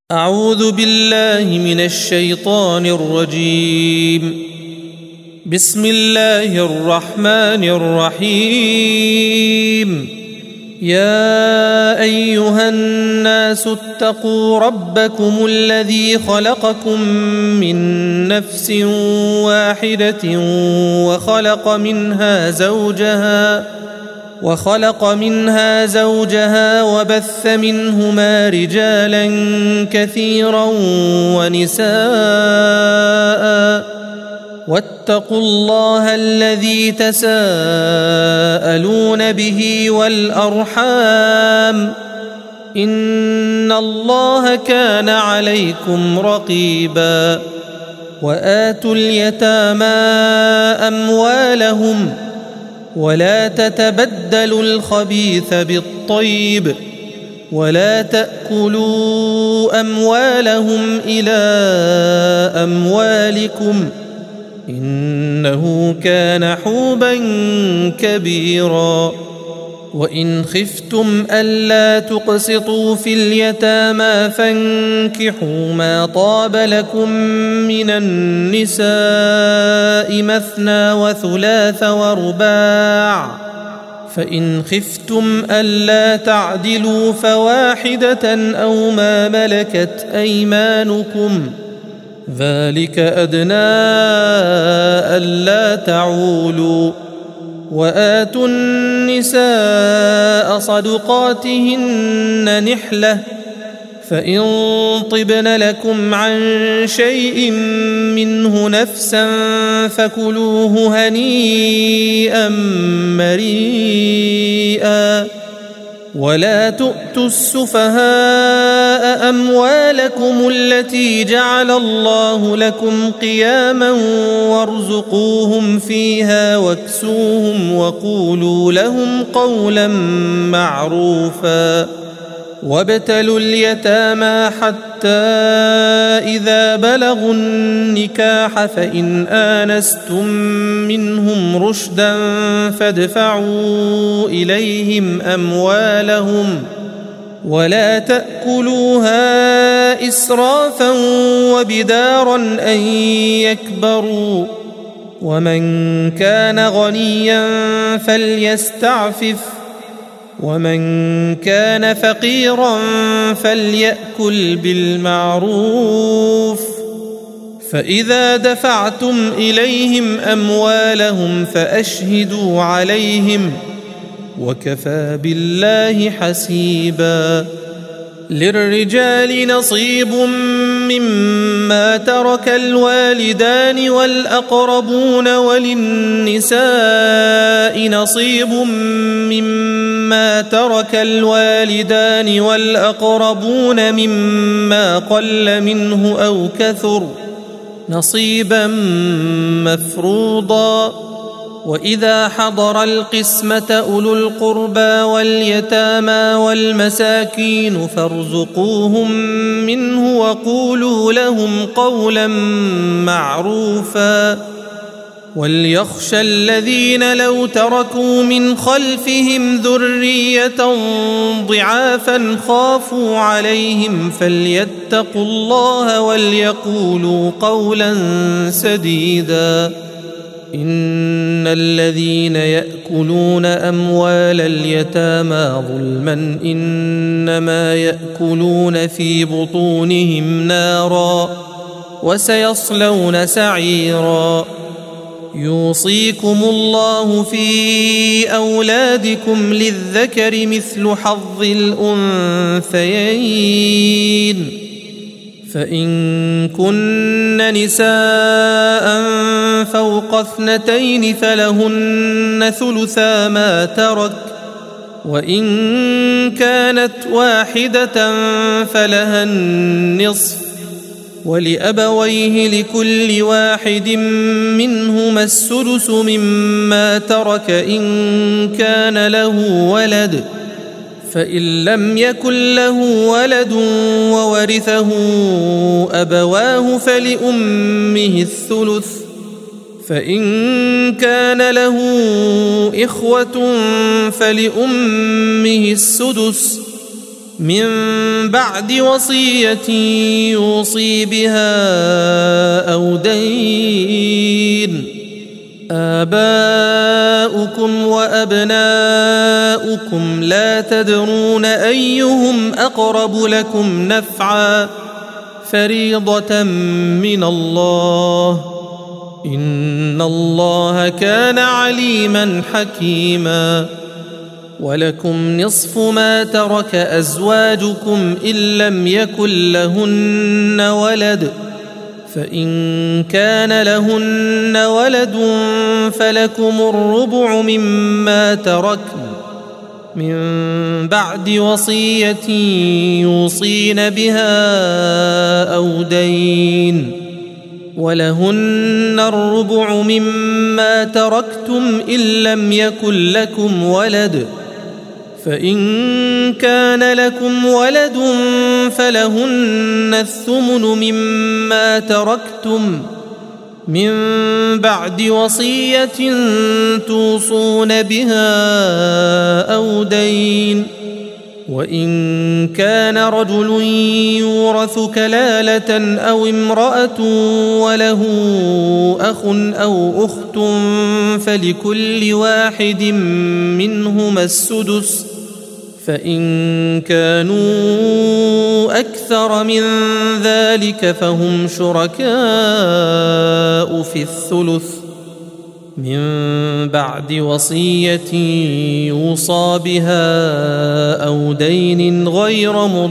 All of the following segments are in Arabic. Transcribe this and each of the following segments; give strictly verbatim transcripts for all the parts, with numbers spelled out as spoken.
أعوذ بالله من الشيطان الرجيم. بسم الله الرحمن الرحيم. يا أيها الناس اتقوا ربكم الذي خلقكم من نفس واحدة وخلق منها زوجها وخلق منها زوجها وبث منهما رجالا كثيرا ونساء واتقوا الله الذي تساءلون به والأرحام إن الله كان عليكم رقيبا. وآتوا اليتامى أموالهم ولا تتبدلوا الخبيث بالطيب ولا تأكلوا أموالهم إلى أموالكم إنه كان حوبا كبيرا. وإن خفتم ألا تقسطوا في اليتامى فانكحوا ما طاب لكم من النساء مثنى وثلاث ورباع، فإن خفتم ألا تعدلوا فواحدة أو ما ملكت أيمانكم ذلك أدنى ألا تعولوا. وآتوا النساء صدقاتهن نحلة، فإن طبن لكم عن شيء منه نفسا فكلوه هنيئا مريئا. ولا تؤتوا السفهاء أموالكم التي جعل الله لكم قياما وارزقوهم فيها واكسوهم وقولوا لهم قولا معروفا. وابتلوا اليتامى حتى إذا بلغوا النكاح فإن آنستم منهم رشدا فادفعوا إليهم أموالهم ولا تأكلوها إسرافا وبدارا أن يكبروا. ومن كان غنيا فليستعفف ومن كان فقيرا فليأكل بالمعروف. فإذا دفعتم إليهم أموالهم فأشهدوا عليهم وكفى بالله حسيبا. للرجال نصيب مما ترك الوالدان والأقربون وللنساء نصيب مما ترك الوالدان والأقربون مما قل منه أو كثر نصيبا مفروضا. وإذا حضر القسمة أولو القربى واليتامى والمساكين فارزقوهم منه وقولوا لهم قولا معروفا. وليخشى الذين لو تركوا من خلفهم ذرية ضعافا خافوا عليهم فليتقوا الله وليقولوا قولا سديدا. إن الذين يأكلون أموال اليتامى ظلما إنما يأكلون في بطونهم نارا وسيصلون سعيرا. يوصيكم الله في أولادكم للذكر مثل حظ الأنثيين، فإن كن نساء فوق اثنتين فلهن ثلثا ما ترك، وإن كانت واحدة فلها النصف، ولأبويه لكل واحد منهما السدس مما ترك إن كان له ولد، فإن لم يكن له ولد وورثه أبواه فلأمه الثلث، فإن كان له إخوة فلأمه السدس، من بعد وصية يوصي بها أو دين. آباؤكم وأبناؤكم لا تدرون أيهم أقرب لكم نفعا فريضة من الله إن الله كان عليما حكيما. ولكم نصف ما ترك أزواجكم إن لم يكن لهن ولد فإن كان لهن ولد فلكم الربع مما تركن من بعد وصية يوصين بها أو دين. ولهن الربع مما تركتم إن لم يكن لكم ولد فإن كان لكم ولد فلهن الثمن مما تركتم من بعد وصية توصون بها أو دين. وإن كان رجل يورث كلالة أو امرأة وله أخ أو أخت فلكل واحد منهما السدس فإن كانوا أكثر من ذلك فهم شركاء في الثلث من بعد وصية يوصى بها أو دين غير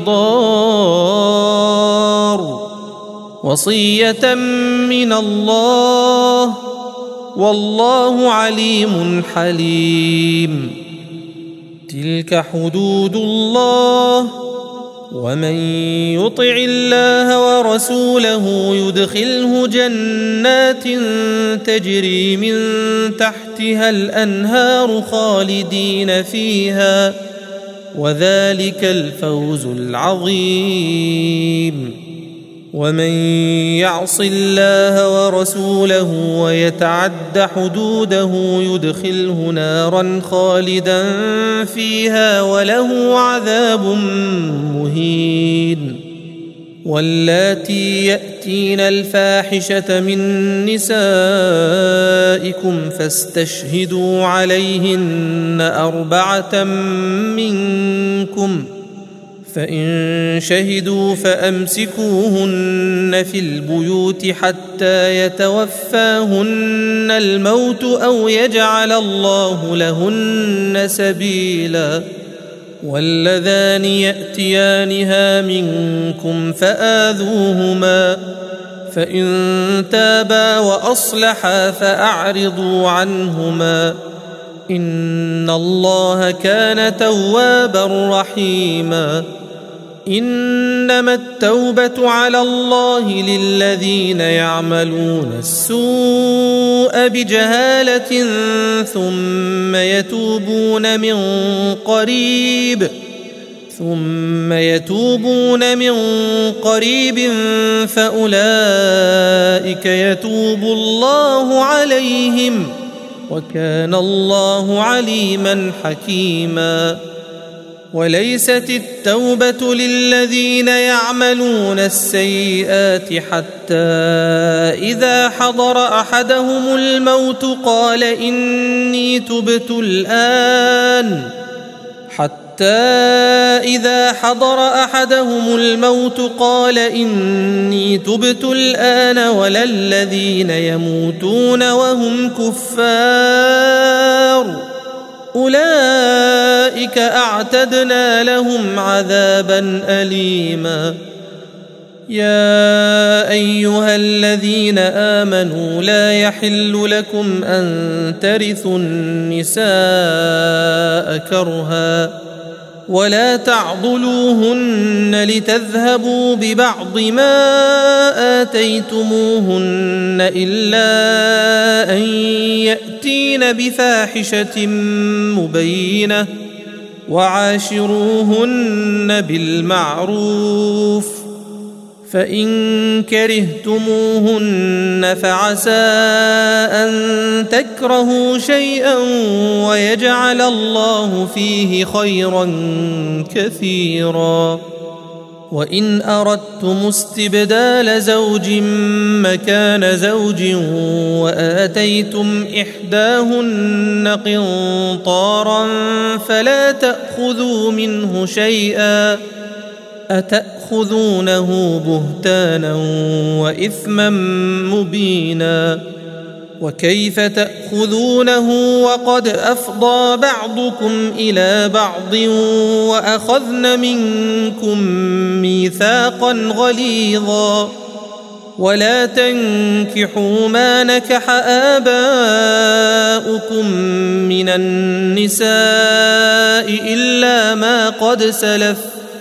مضار وصية من الله والله عليم حليم. تلك حدود الله ومن يطع الله ورسوله يدخله جنات تجري من تحتها الأنهار خالدين فيها وذلك الفوز العظيم. ومن يعص الله ورسوله ويتعد حدوده يدخله نارا خالدا فيها وله عذاب مهين. واللاتي يأتين الفاحشة من نسائكم فاستشهدوا عليهن أربعة منكم فإن شهدوا فأمسكوهن في البيوت حتى يتوفاهن الموت أو يجعل الله لهن سبيلا. واللذان يأتيانها منكم فآذوهما فإن تابا وأصلحا فأعرضوا عنهما إن الله كان توابا رحيما. إنما التوبة على الله للذين يعملون السوء بجهالة ثم يتوبون من قريب ثم يتوبون من قريب فأولئك يتوب الله عليهم وكان الله عليما حكيما. وليست التوبة للذين يعملون السيئات حتى إذا حضر أحدهم الموت قال إني تبت الآن حتى إذا حضر أحدهم الموت قال إني تبت الآن ولا الذين يموتون وهم كفار أولئك أعتدنا لهم عذابا أليما. يا أيها الذين آمنوا لا يحل لكم أن ترثوا النساء كرها ولا تعضلوهن لتذهبوا ببعض ما آتيتموهن إلا أن يأتين بفاحشة مبينة وعاشروهن بالمعروف فإن كرهتموهن فعسى أن تكرهوا شيئا ويجعل الله فيه خيرا كثيرا. وإن أردتم استبدال زوج مكان زوج وآتيتم إحداهن قنطارا فلا تأخذوا منه شيئا أتأخذونه بهتانا وإثما مبينا. وكيف تأخذونه وقد أفضى بعضكم إلى بعض وأخذن منكم ميثاقا غليظا. ولا تنكحوا ما نكح آباؤكم من النساء إلا ما قد سلف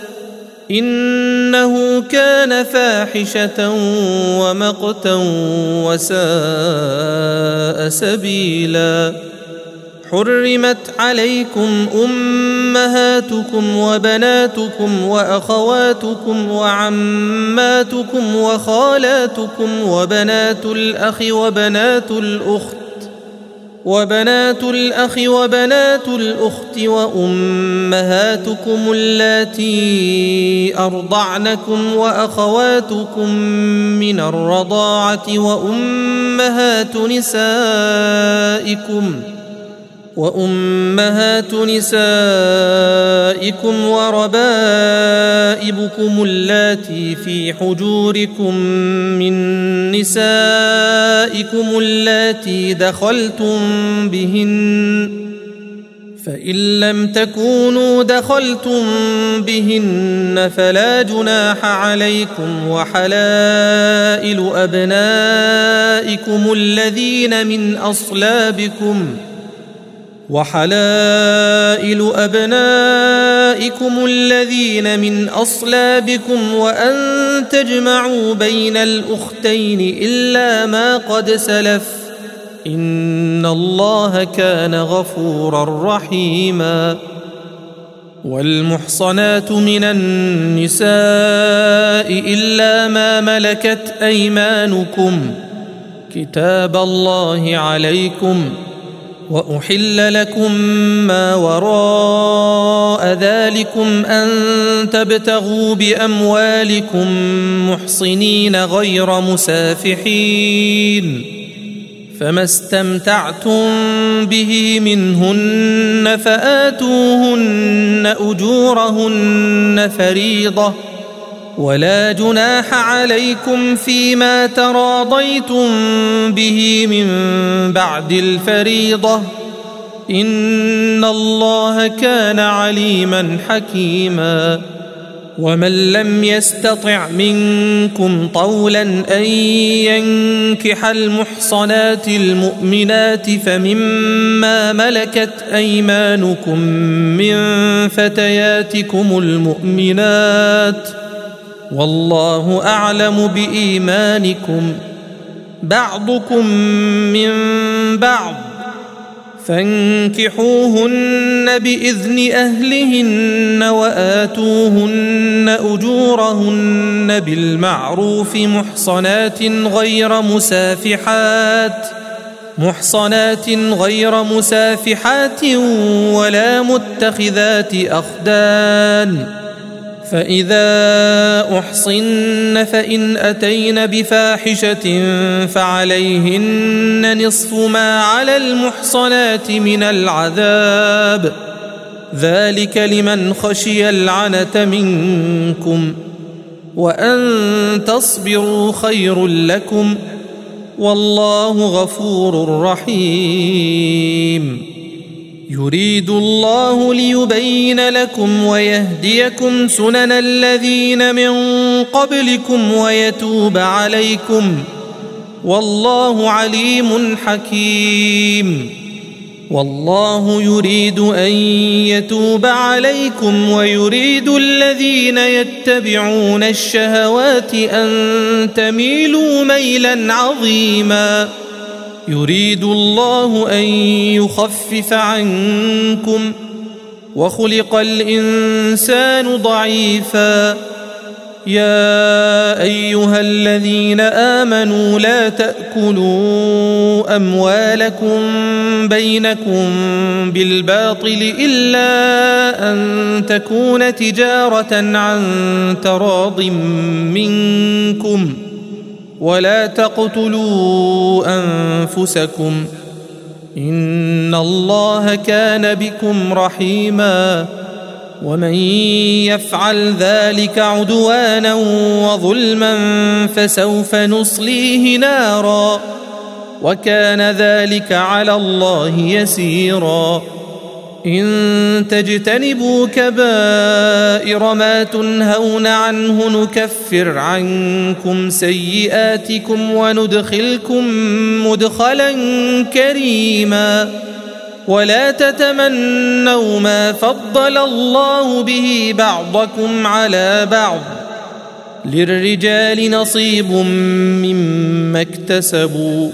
إنه كان فاحشة ومقتا وساء سبيلا. حرمت عليكم أمهاتكم وبناتكم وأخواتكم وعماتكم وخالاتكم وبنات الأخ وبنات الأخت وبنات الأخ وبنات الأخت وأمهاتكم اللاتي أرضعنكم وأخواتكم من الرضاعة وأمهات نسائكم وأمهات نسائكم وربائبكم اللاتي في حجوركم من نسائكم اللاتي دخلتم بهن فإن لم تكونوا دخلتم بهن فلا جناح عليكم وحلائل أبنائكم الذين من أصلابكم وحلائل أبنائكم الذين من أصلابكم وأن تجمعوا بين الأختين إلا ما قد سلف إن الله كان غفورا رحيما. والمحصنات من النساء إلا ما ملكت أيمانكم كتاب الله عليكم وأحل لكم ما وراء ذلكم أن تبتغوا بأموالكم محصنين غير مسافحين فما استمتعتم به منهن فآتوهن أجورهن فريضة ولا جناح عليكم فيما تراضيتم به من بعد الفريضة إن الله كان عليما حكيما. ومن لم يستطع منكم طولا أن ينكح المحصنات المؤمنات فمما ملكت أيمانكم من فتياتكم المؤمنات والله أعلم بإيمانكم بعضكم من بعض فانكحوهن بإذن أهلهن وآتوهن أجورهن بالمعروف محصنات غير مسافحات محصنات غير مسافحات ولا متخذات أخدان فإذا أحصن فإن أتين بفاحشة فعليهن نصف ما على المحصنات من العذاب ذلك لمن خشي العنة منكم وأن تصبروا خير لكم والله غفور رحيم. يريد الله ليبين لكم ويهديكم سنن الذين من قبلكم ويتوب عليكم والله عليم حكيم. والله يريد أن يتوب عليكم ويريد الذين يتبعون الشهوات أن تميلوا ميلا عظيما. يريد الله أن يخفف عنكم وخلق الإنسان ضعيفا يا أيها الذين آمنوا لا تأكلوا أموالكم بينكم بالباطل إلا أن تكون تجارة عن تراض منكم ولا تقتلوا أنفسكم إن الله كان بكم رحيما ومن يفعل ذلك عدوانا وظلما فسوف نصليه نارا وكان ذلك على الله يسيرا إن تجتنبوا كبائر ما تنهون عنه نكفر عنكم سيئاتكم وندخلكم مدخلا كريما ولا تتمنوا ما فضل الله به بعضكم على بعض للرجال نصيب مما اكتسبوا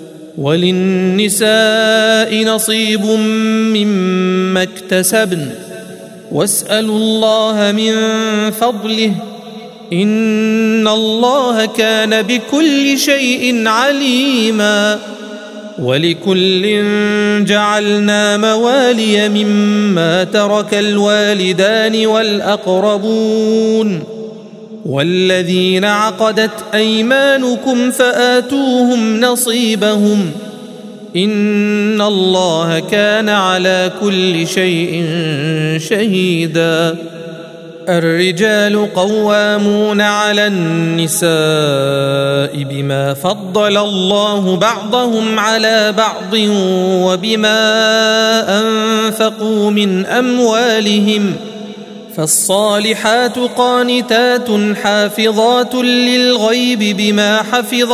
وللنساء نصيب مما اكتسبن واسألوا الله من فضله إن الله كان بكل شيء عليما ولكل جعلنا موالي مما ترك الوالدان والأقربون والذين عقدت أيمانكم فآتوهم نصيبهم إن الله كان على كل شيء شهيدا الرجال قوامون على النساء بما فضل الله بعضهم على بعض وبما أنفقوا من أموالهم فالصالحات قانتات حافظات للغيب بما حفظ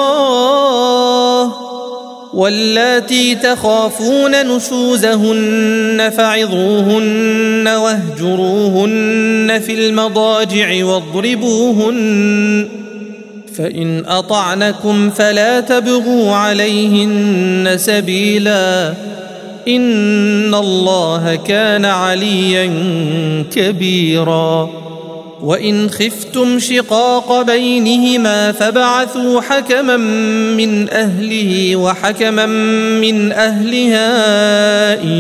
الله واللاتي تخافون نشوزهن فعظوهن واهجروهن في المضاجع واضربوهن فإن أطعنكم فلا تبغوا عليهن سبيلا إن الله كان عليا كبيرا وإن خفتم شقاق بينهما فابعثوا حكما من أهله وحكما من أهلها إن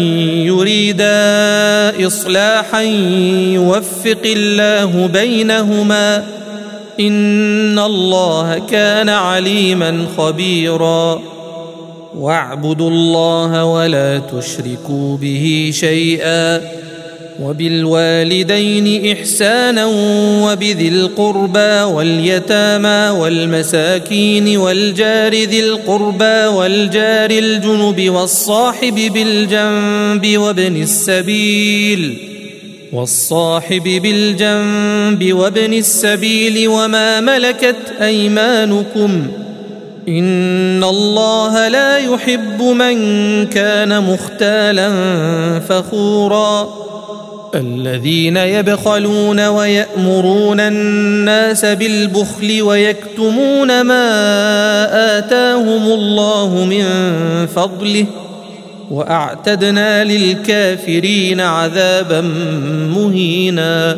يريدا إصلاحا يوفق الله بينهما إن الله كان عليما خبيرا واعبدوا الله ولا تشركوا به شيئا وبالوالدين إحسانا وبذي القربى واليتامى والمساكين والجار ذي القربى والجار الجنب والصاحب بالجنب وابن السبيل والصاحب بالجنب وابن السبيل وما ملكت أيمانكم إن الله لا يحب من كان مختالا فخورا الذين يبخلون ويأمرون الناس بالبخل ويكتمون ما آتاهم الله من فضله وأعتدنا للكافرين عذابا مهينا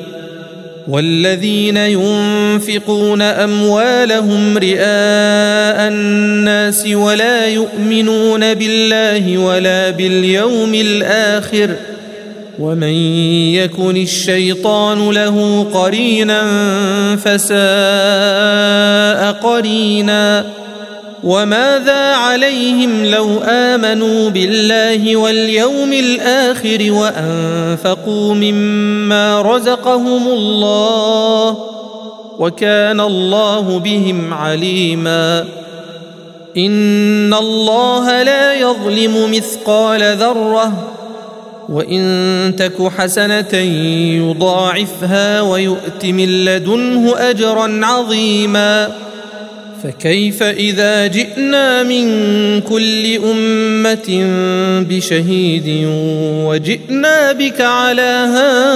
والذين ينفقون أموالهم رئاء الناس ولا يؤمنون بالله ولا باليوم الآخر ومن يكن الشيطان له قرينا فساء قرينا وماذا عليهم لو آمنوا بالله واليوم الآخر وأنفقوا مما رزقهم الله وكان الله بهم عليما إن الله لا يظلم مثقال ذرة وإن تك حسنة يضاعفها ويؤت من لدنه أجرا عظيما فكيف إذا جئنا من كل أمة بشهيد وجئنا بك على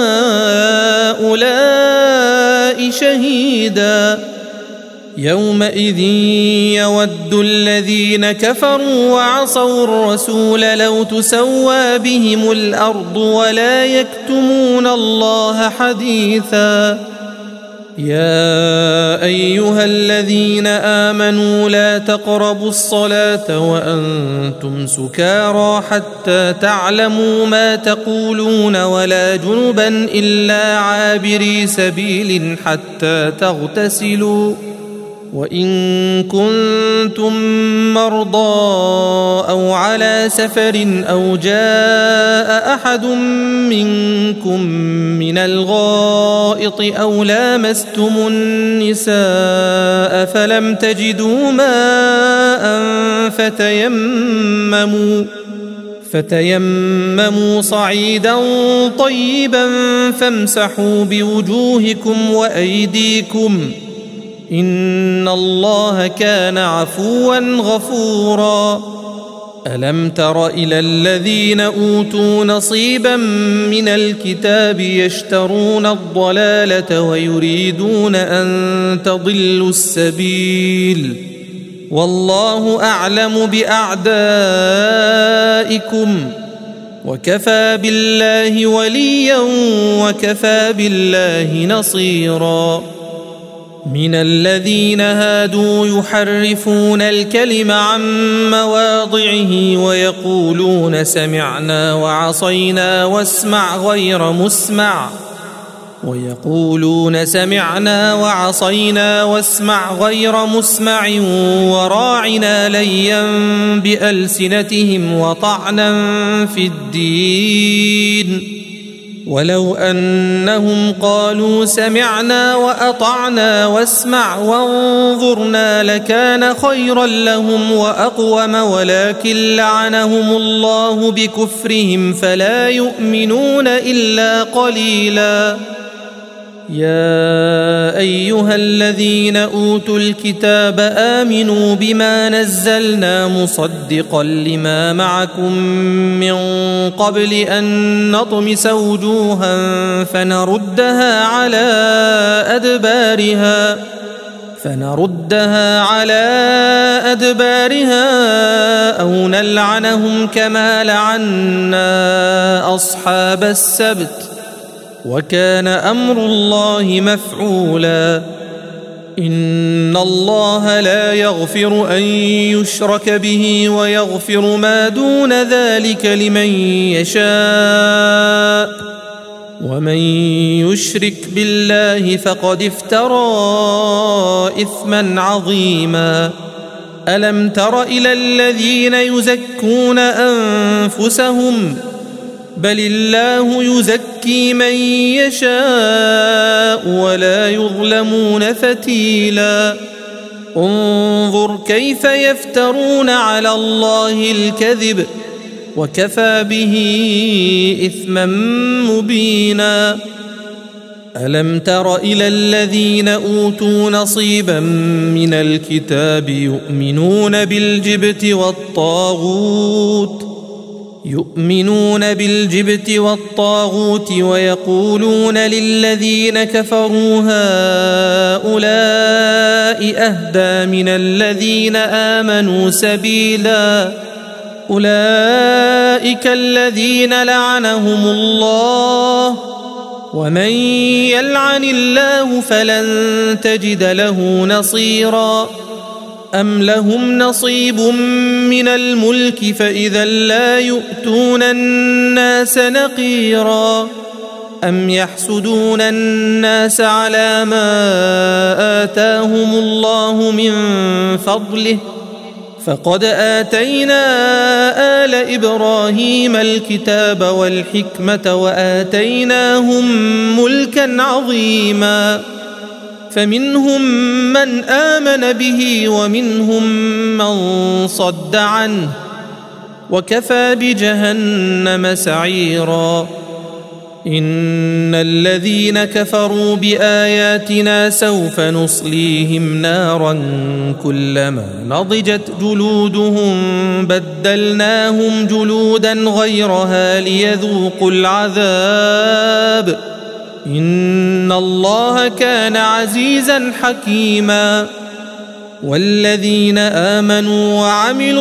هؤلاء شهيدا يومئذ يود الذين كفروا وعصوا الرسول لو تسوى بهم الأرض ولا يكتمون الله حديثا يا أيها الذين آمنوا لا تقربوا الصلاة وأنتم سكارى حتى تعلموا ما تقولون ولا جنبا إلا عابري سبيل حتى تغتسلوا وإن كنتم مرضى أو على سفر أو جاء أحد منكم من الغائط أو لامستم النساء فلم تجدوا ماء فتيمموا فتيمموا صعيدا طيبا فامسحوا بوجوهكم وأيديكم إن الله كان عفوا غفورا ألم تر إلى الذين أوتوا نصيبا من الكتاب يشترون الضلالة ويريدون أن تضلوا السبيل والله أعلم بأعدائكم وكفى بالله وليا وكفى بالله نصيرا من الذين هادوا يحرفون الكلم عن مواضعه ويقولون سمعنا وعصينا واسمع غير مسمع ويقولون سمعنا وعصينا واسمع غير مسمع وراعنا ليا بألسنتهم وطعنا في الدين ولو أنهم قالوا سمعنا وأطعنا واسمع وانظرنا لكان خيرا لهم وأقوم ولكن لعنهم الله بكفرهم فلا يؤمنون إلا قليلا يا أيها الذين أوتوا الكتاب آمنوا بما نزلنا مصدقا لما معكم من قبل أن نطمس وجوها فنردها على أدبارها فنردها على أدبارها أو نلعنهم كما لعنا أصحاب السبت وكان أمر الله مفعولا إن الله لا يغفر أن يشرك به ويغفر ما دون ذلك لمن يشاء ومن يشرك بالله فقد افترى إثما عظيما ألم تر إلى الذين يزكون أنفسهم بل الله يزكي من يشاء ولا يظلمون فتيلا انظر كيف يفترون على الله الكذب وكفى به إثما مبينا ألم تر إلى الذين أوتوا نصيبا من الكتاب يؤمنون بالجبت والطاغوت يؤمنون بالجبت والطاغوت ويقولون للذين كفروا هؤلاء أهدى من الذين آمنوا سبيلا أولئك الذين لعنهم الله ومن يلعن الله فلن تجد له نصيرا أم لهم نصيب من الملك فإذا لا يؤتون الناس نقيرا أم يحسدون الناس على ما آتاهم الله من فضله فقد آتينا آل إبراهيم الكتاب والحكمة وآتيناهم ملكا عظيما فمنهم من آمن به ومنهم من صد عنه وكفى بجهنم سعيرا إن الذين كفروا بآياتنا سوف نصليهم نارا كلما نضجت جلودهم بدلناهم جلودا غيرها ليذوقوا العذاب إن الله كان عزيزا حكيما والذين آمنوا وعملوا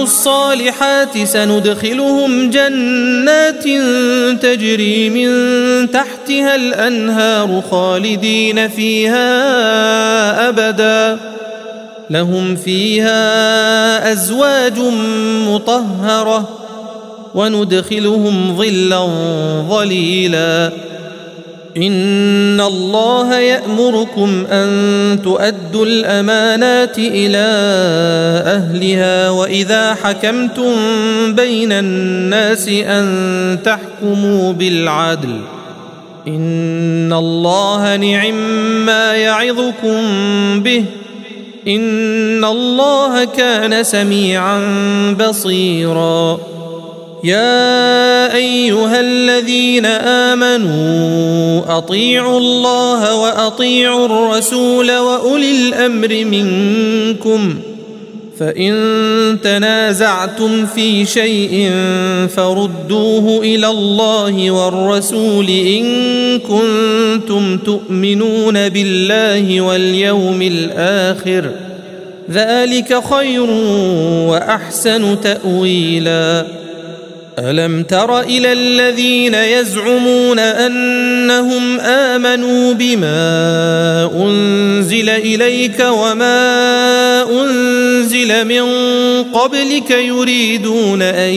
الصالحات سندخلهم جنات تجري من تحت تحتها الأنهار خالدين فيها أبدا لهم فيها أزواج مطهرة وندخلهم ظلا ظليلا إن الله يأمركم أن تؤدوا الأمانات إلى أهلها وإذا حكمتم بين الناس أن تحكموا بالعدل إن الله نعما يعظكم به إن الله كان سميعا بصيرا يا أيها الذين آمنوا أطيعوا الله وأطيعوا الرسول وأولي الأمر منكم فإن تنازعتم في شيء فردوه إلى الله والرسول إن كنتم تؤمنون بالله واليوم الآخر ذلك خير وأحسن تأويلا ألم تر إلى الذين يزعمون أنهم آمنوا بما أنزل إليك وما أنزل من قبلك يريدون أن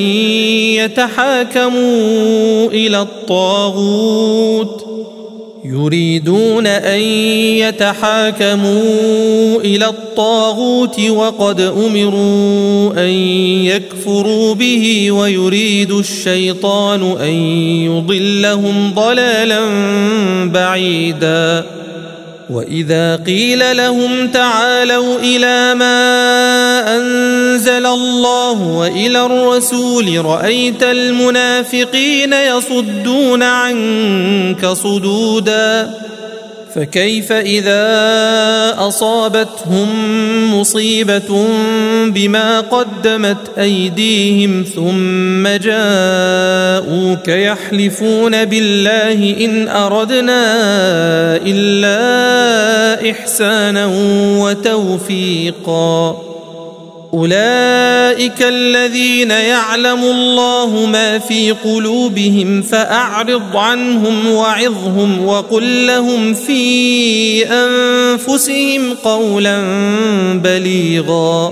يتحاكموا إلى الطاغوت يريدون أن يتحاكموا إلى الطاغوت وقد أمروا أن يكفروا به ويريد الشيطان أن يضلهم ضلالا بعيدا وإذا قيل لهم تعالوا إلى ما أنزل الله وإلى الرسول رأيت المنافقين يصدون عنك صدودا فكيف إذا أصابتهم مصيبة بما قدمت أيديهم ثم جاءوك يحلفون بالله إن أردنا إلا إحسانا وتوفيقا أولئك الذين يعلم الله ما في قلوبهم فأعرض عنهم وعظهم وقل لهم في أنفسهم قولا بليغا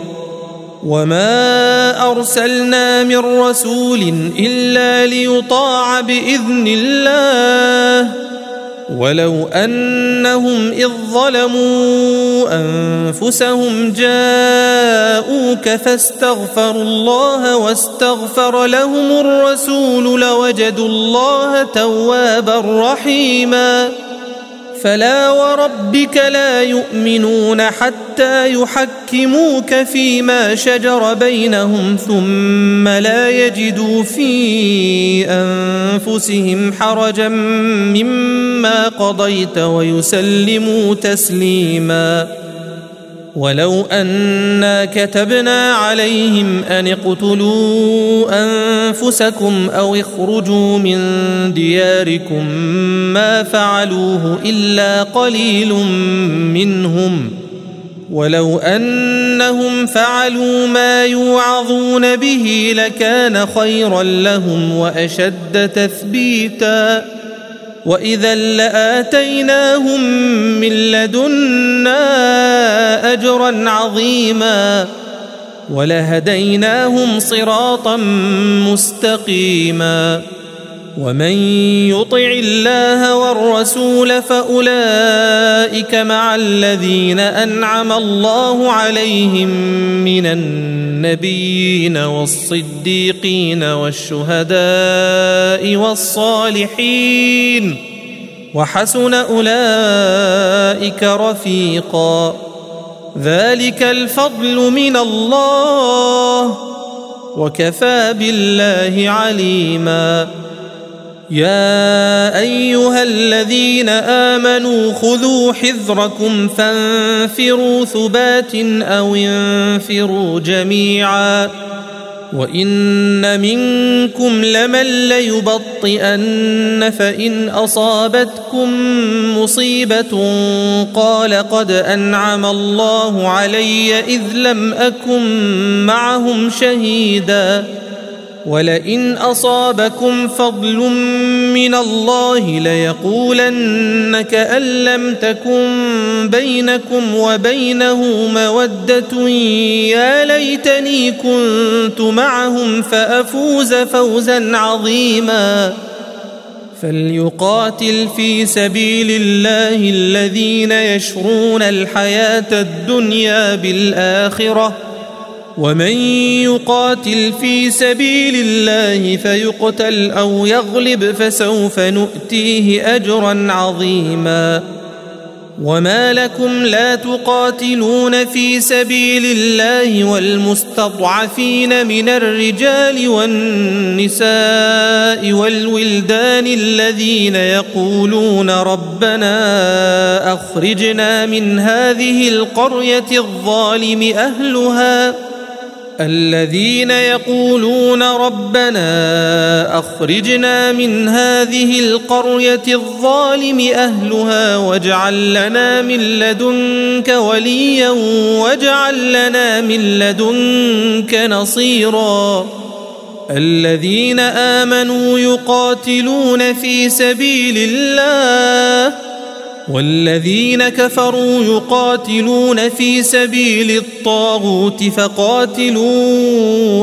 وما أرسلنا من رسول إلا ليطاع بإذن الله ولو أنهم إذ ظلموا أنفسهم جاءوك فاستغفروا الله واستغفر لهم الرسول لوجدوا الله توابا رحيما فلا وربك لا يؤمنون حتى يحكموك فيما شجر بينهم ثم لا يجدوا في أنفسهم حرجا مما قضيت ويسلموا تسليما ولو أنا كتبنا عليهم أن اقتلوا أنفسكم أو اخرجوا من دياركم ما فعلوه إلا قليل منهم ولو أنهم فعلوا ما يوعظون به لكان خيرا لهم وأشد تثبيتا وإذا لآتيناهم من لدنا أجرا عظيما ولهديناهم صراطا مستقيما ومن يطع الله والرسول فأولئك مع الذين أنعم الله عليهم من النبيين والصديقين والشهداء والصالحين وحسن أولئك رفيقا ذلك الفضل من الله وكفى بالله عليما يا أيها الذين آمنوا خذوا حذركم فانفروا ثبات أو انفروا جميعا وإن منكم لمن ليبطئن فإن أصابتكم مصيبة قال قد أنعم الله علي إذ لم أكن معهم شهيدا ولئن أصابكم فضل من الله ليقولن كأن لم تكن بينكم وبينه مودة يا ليتني كنت معهم فأفوز فوزا عظيما. فليقاتل في سبيل الله الذين يشرون الحياة الدنيا بالآخرة، ومن يقاتل في سبيل الله فيقتل أو يغلب فسوف نؤتيه أجرا عظيما. وما لكم لا تقاتلون في سبيل الله والمستضعفين من الرجال والنساء والولدان الذين يقولون ربنا أخرجنا من هذه القرية الظالم أهلها الذين يقولون ربنا أخرجنا من هذه القرية الظالم أهلها واجعل لنا من لدنك وليا واجعل لنا من لدنك نصيرا. الذين آمنوا يقاتلون في سبيل الله والذين كفروا يقاتلون في سبيل الطاغوت فقاتلوا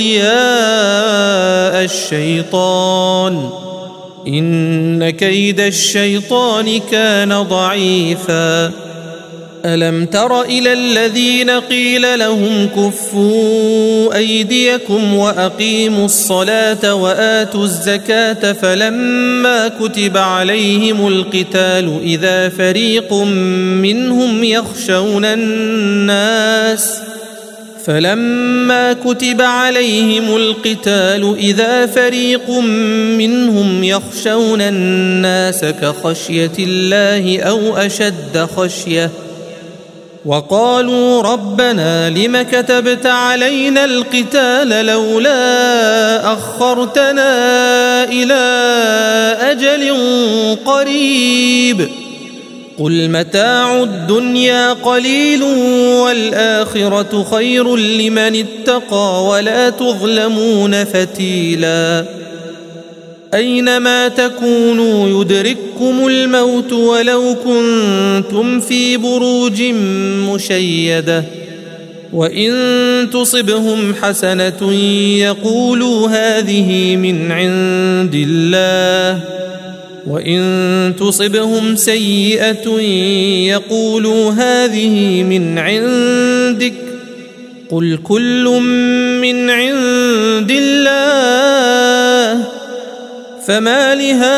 أولياء الشيطان إن كيد الشيطان كان ضعيفا. ألم تر إلى الذين قيل لهم كفوا أيديكم وأقيموا الصلاة وآتوا الزكاة فلما كتب عليهم القتال إذا فريق منهم يخشون الناس فلما كتب عليهم القتال إذا فريق منهم يخشون الناس كخشية الله أو أشد خشية وقالوا ربنا لم كتبت علينا القتال لولا أخرتنا إلى أجل قريب قل متاع الدنيا قليل والآخرة خير لمن اتقى ولا تظلمون فتيلا. أينما تكونوا يدرككم الموت ولو كنتم في بروج مشيدة وإن تصبهم حسنة يقولوا هذه من عند الله وإن تصبهم سيئة يقولوا هذه من عندك قل كل من عند الله فما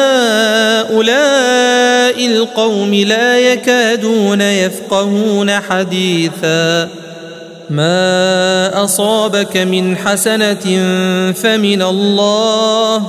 لهؤلاء القوم لا يكادون يفقهون حديثا. ما أصابك من حسنة فمن الله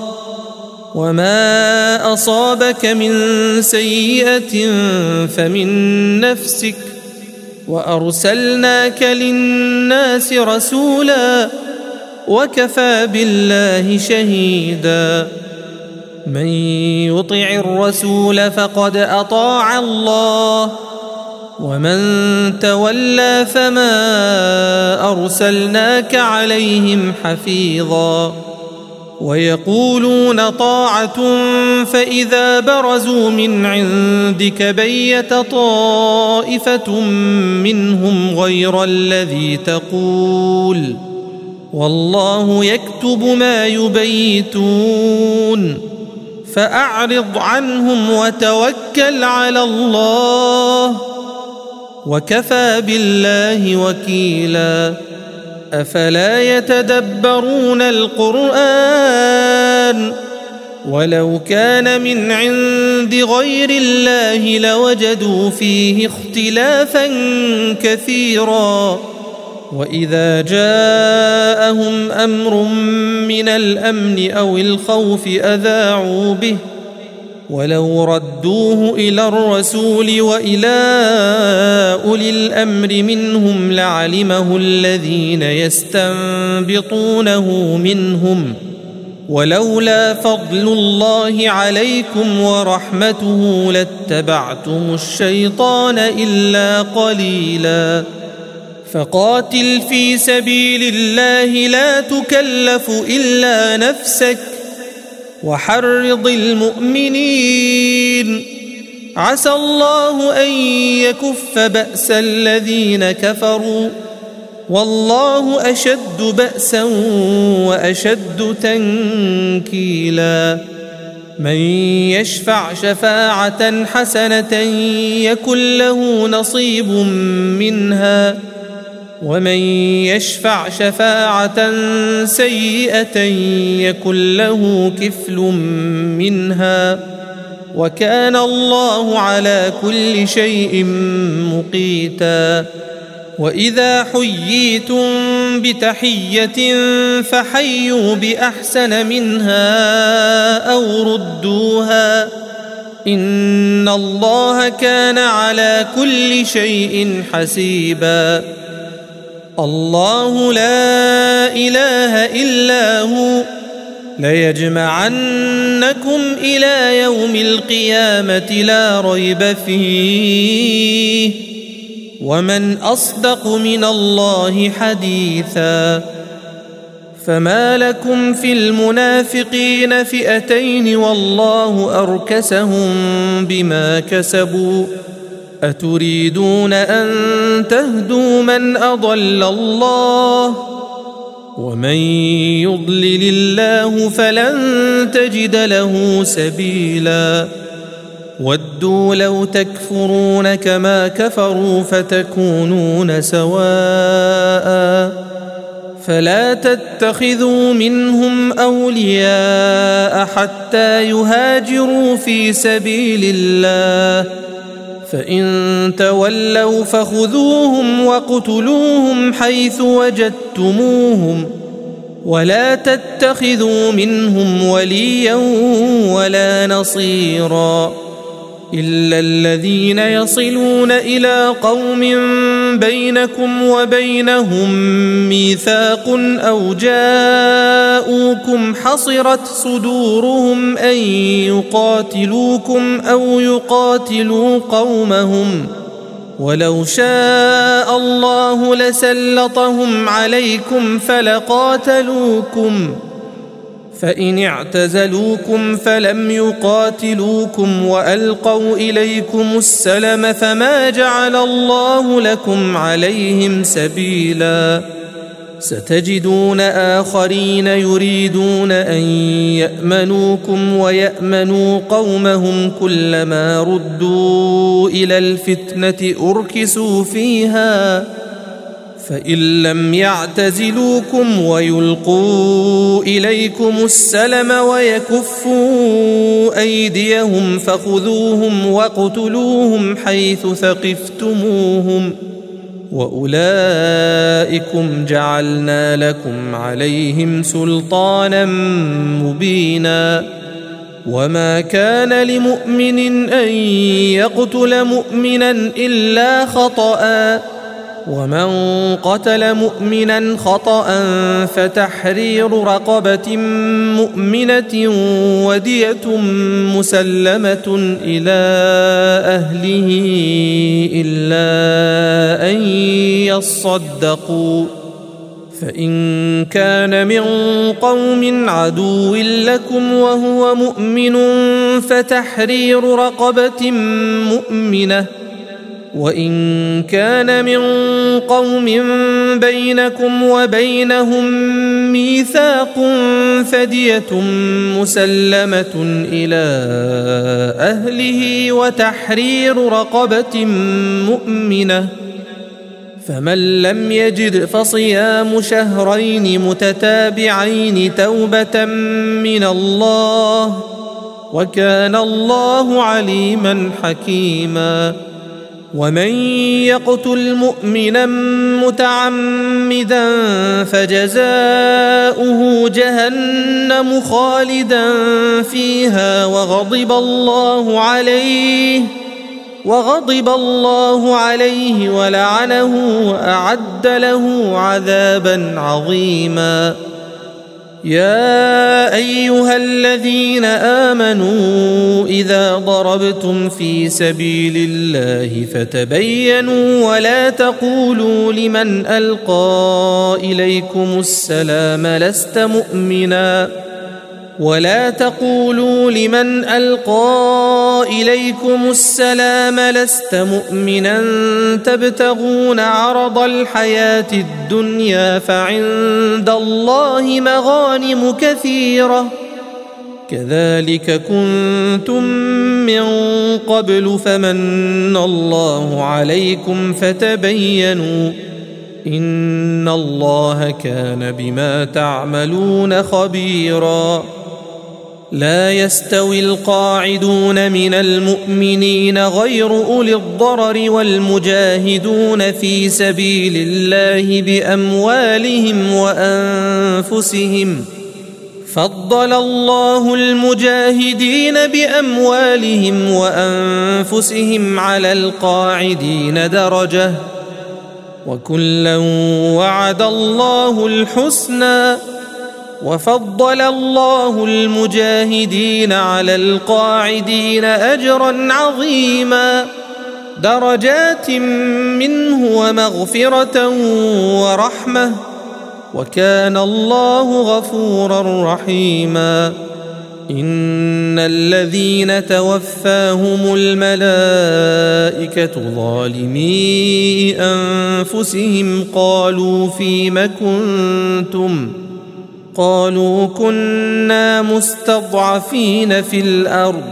وما أصابك من سيئة فمن نفسك وأرسلناك للناس رسولا وكفى بالله شهيدا. من يطع الرسول فقد أطاع الله ومن تولى فما أرسلناك عليهم حفيظا. ويقولون طاعة فإذا برزوا من عندك بيت طائفة منهم غير الذي تقول والله يكتب ما يبيتون فأعرض عنهم وتوكل على الله وكفى بالله وكيلا. أفلا يتدبرون القرآن ولو كان من عند غير الله لوجدوا فيه اختلافا كثيرا. وإذا جاءهم أمر من الأمن أو الخوف أذاعوا به ولو ردوه إلى الرسول وإلى أولي الأمر منهم لعلمه الذين يستنبطونه منهم ولولا فضل الله عليكم ورحمته لاتبعتم الشيطان إلا قليلا. فقاتل في سبيل الله لا تكلف إلا نفسك وحرض المؤمنين عسى الله أن يكف بأس الذين كفروا والله أشد بأسا وأشد تنكيلا من يشفع شفاعة حسنة يكن له نصيب منها ومن يشفع شفاعة سيئة يكن له كفل منها وكان الله على كل شيء مقيتا وإذا حييتم بتحية فحيوا بأحسن منها أو ردوها إن الله كان على كل شيء حسيبا الله لا إله إلا هو ليجمعنكم إلى يوم القيامة لا ريب فيه ومن أصدق من الله حديثا فما لكم في المنافقين فئتين والله أركسهم بما كسبوا أتريدون أن تهدوا من أضل الله ومن يضلل الله فلن تجد له سبيلا ودوا لو تكفرون كما كفروا فتكونون سواء فلا تتخذوا منهم أولياء حتى يهاجروا في سبيل الله فإن تولوا فخذوهم وقتلوهم حيث وجدتموهم ولا تتخذوا منهم وليا ولا نصيرا إلا الذين يصلون إلى قوم بينكم وبينهم ميثاق أو جاءوكم حصرت صدورهم أن يقاتلوكم أو يقاتلوا قومهم ولو شاء الله لسلطهم عليكم فلقاتلوكم فإن اعتزلوكم فلم يقاتلوكم وألقوا إليكم السلم فما جعل الله لكم عليهم سبيلا ستجدون آخرين يريدون أن يأمنوكم ويأمنوا قومهم كلما ردوا إلى الفتنة أركسوا فيها فإن لم يعتزلوكم ويلقوا إليكم السلم ويكفوا أيديهم فخذوهم وقتلوهم حيث ثقفتموهم وأولئكم جعلنا لكم عليهم سلطانا مبينا وما كان لمؤمن أن يقتل مؤمنا إلا خطأ ومن قتل مؤمنا خطأ فتحرير رقبة مؤمنة ودية مسلمة إلى أهله إلا أن يصدقوا فإن كان من قوم عدو لكم وهو مؤمن فتحرير رقبة مؤمنة وإن كان من قوم بينكم وبينهم ميثاق فدية مسلمة إلى أهله وتحرير رقبة مؤمنة فمن لم يجد فصيام شهرين متتابعين توبة من الله وكان الله عليما حكيما ومن يقتل مؤمنا متعمدا فجزاؤه جهنم خالدا فيها وغضب الله عليه وغضب الله عليه ولعنه وأعد له عذابا عظيما يا أيها الذين آمنوا إذا ضربتم في سبيل الله فتبينوا ولا تقولوا لمن ألقى إليكم السلام لست مؤمنا ولا تقولوا لمن ألقى إليكم السلام لست مؤمنا تبتغون عرض الحياة الدنيا فعند الله مغانم كثيرة كذلك كنتم من قبل فمن الله عليكم فتبينوا إن الله كان بما تعملون خبيرا لا يستوي القاعدون من المؤمنين غير أولي الضرر والمجاهدون في سبيل الله بأموالهم وأنفسهم فضل الله المجاهدين بأموالهم وأنفسهم على القاعدين درجة وكلا وعد الله الحسنى وفضل الله المجاهدين على القاعدين أجرا عظيما درجات منه ومغفرة ورحمة وكان الله غفورا رحيما إن الذين توفاهم الملائكة ظالمي أنفسهم قالوا فيم كنتم قالوا كنا مستضعفين في الأرض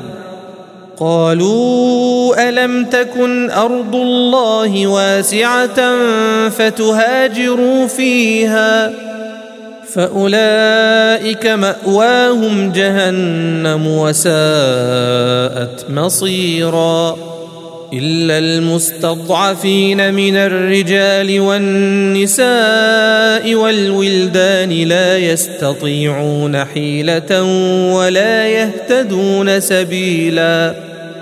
قالوا ألم تكن أرض الله واسعة فتهاجروا فيها فأولئك مأواهم جهنم وساءت مصيرا إلا المستضعفين من الرجال والنساء والولدان لا يستطيعون حيلة ولا يهتدون سبيلا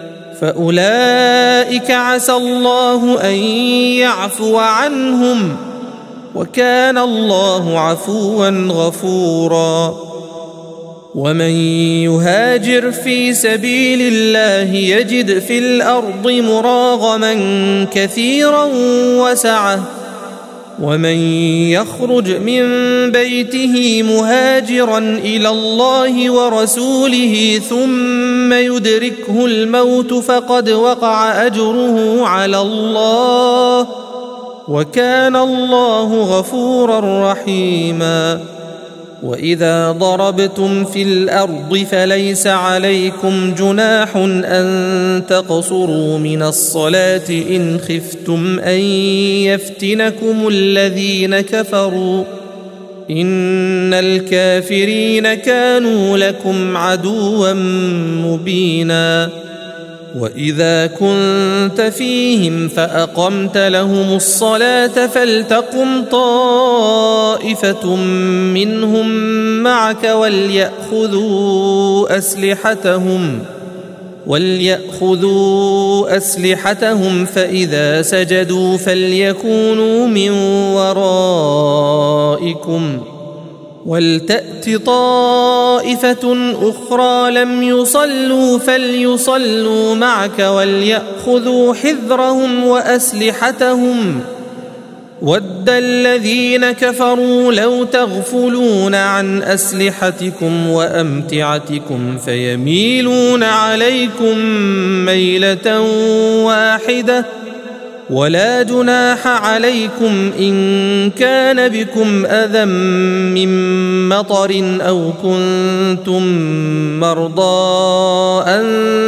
فأولئك عسى الله أن يعفو عنهم وكان الله عفوا غفورا ومن يهاجر في سبيل الله يجد في الأرض مراغما كثيرا وسعة ومن يخرج من بيته مهاجرا إلى الله ورسوله ثم يدركه الموت فقد وقع أجره على الله وكان الله غفورا رحيما وإذا ضربتم في الأرض فليس عليكم جناح أن تقصروا من الصلاة إن خفتم أن يفتنكم الذين كفروا إن الكافرين كانوا لكم عدوا مبينا وإذا كنت فيهم فأقمت لهم الصلاة فلتقم طائفة منهم معك وليأخذوا أسلحتهم وليأخذوا أسلحتهم فإذا سجدوا فليكونوا من ورائكم ولتأت طائفة أخرى لم يصلوا فليصلوا معك وليأخذوا حذرهم وأسلحتهم ود الذين كفروا لو تغفلون عن أسلحتكم وأمتعتكم فيميلون عليكم ميلة واحدة ولا جناح عليكم إن كان بكم أذى من مطر أو كنتم مرضى أن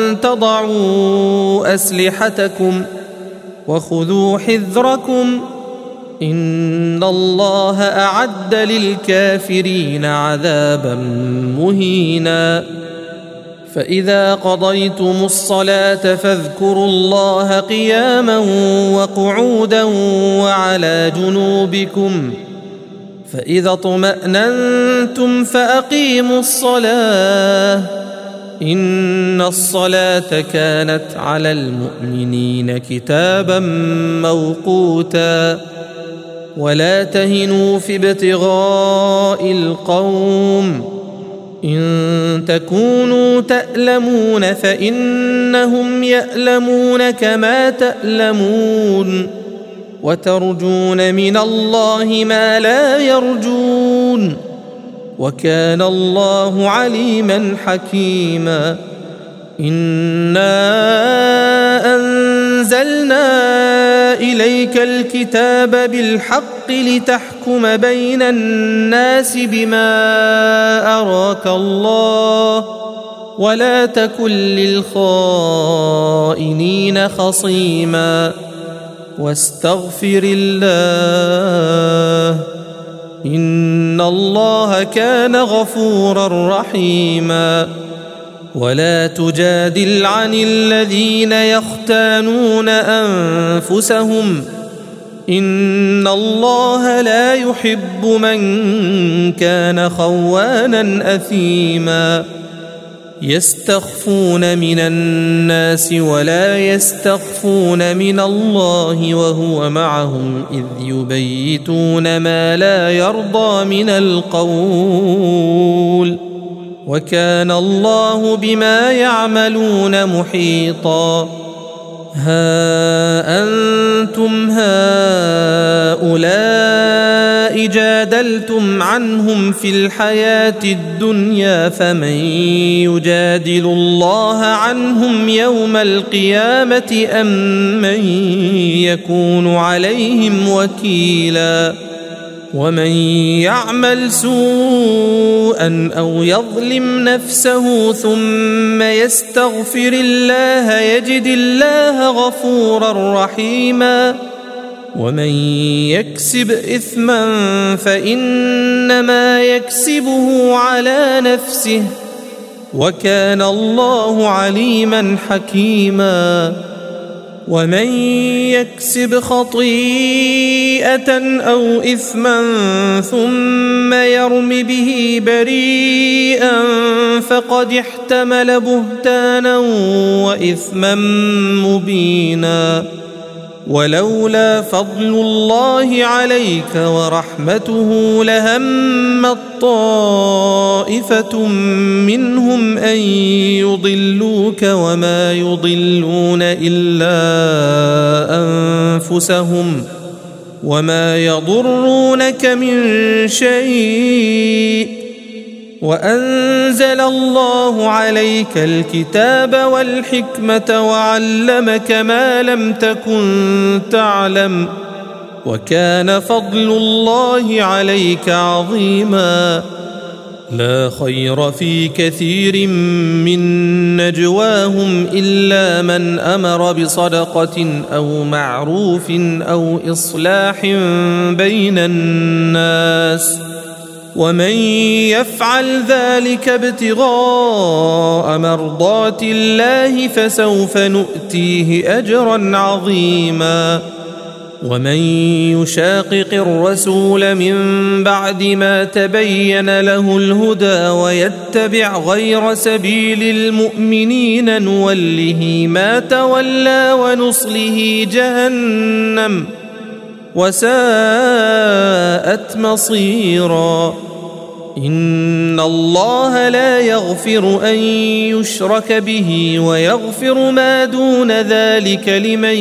تضعوا أسلحتكم وخذوا حذركم إن الله أعد للكافرين عذابا مهينا فإذا قضيتم الصلاة فاذكروا الله قياما وقعودا وعلى جنوبكم فإذا اطمأننتم فأقيموا الصلاة إن الصلاة كانت على المؤمنين كتابا موقوتا ولا تهنوا في ابتغاء القوم، إن تكونوا تألمون فإنهم يألمون كما تألمون، وترجون من الله ما لا يرجون، وكان الله عليما حكيما. إنا أنزلنا إليك الكتاب بالحق لتحكم بين الناس بما أراك الله، ولا تكن للخائنين خصيما، واستغفر الله إن الله كان غفورا رحيما. ولا تجادل عن الذين يختانون أنفسهم، إن الله لا يحب من كان خوانا أثيما. يستخفون من الناس ولا يستخفون من الله وهو معهم إذ يبيتون ما لا يرضى من القول، وكان الله بما يعملون محيطا. ها أنتم هؤلاء جادلتم عنهم في الحياة الدنيا، فمن يجادل الله عنهم يوم القيامة أم من يكون عليهم وكيلا؟ ومن يعمل سوءا أو يظلم نفسه ثم يستغفر الله يجد الله غفورا رحيما. ومن يكسب إثما فإنما يكسبه على نفسه، وكان الله عليما حكيما. ومن يكسب خطيئة أو إثما ثم يرم به بريئا فقد احتمل بهتانا وإثما مبينا. ولولا فضل الله عليك ورحمته لهمت طائفة منهم أن يضلوك وما يضلون إلا أنفسهم وما يضرونك من شيء، وأنزل الله عليك الكتاب والحكمة وعلمك ما لم تكن تعلم، وكان فضل الله عليك عظيما. لا خير في كثير من نجواهم إلا من أمر بصدقة أو معروف أو إصلاح بين الناس، ومن يفعل ذلك ابتغاء مرضات الله فسوف نؤتيه أجرا عظيما. ومن يشاقق الرسول من بعد ما تبين له الهدى ويتبع غير سبيل المؤمنين نوله ما تولى ونصله جهنم وساءت مصيرا. إن الله لا يغفر أن يشرك به ويغفر ما دون ذلك لمن